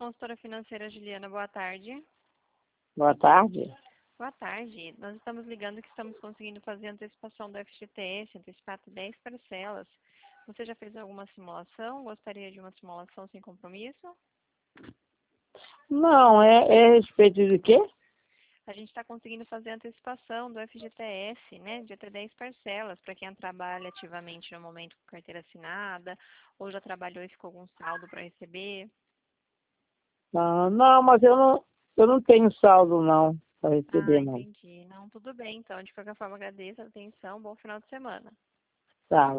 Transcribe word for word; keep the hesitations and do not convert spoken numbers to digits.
consultora financeira Juliana, boa tarde. Boa tarde. Boa tarde. Nós estamos ligando que estamos conseguindo fazer a antecipação do F G T S, antecipado dez parcelas. Você já fez alguma simulação? Gostaria de uma simulação sem compromisso? Não, é, é a respeito de quê? A gente está conseguindo fazer a antecipação do F G T S, né, de até dez parcelas, para quem trabalha ativamente no momento com carteira assinada, ou já trabalhou e ficou com saldo para receber. Não, não, mas eu não, eu não tenho saldo não, para Ah, receber não. entendi. Não, tudo bem. Então, de qualquer forma, agradeço a atenção. Bom final de semana. Tá.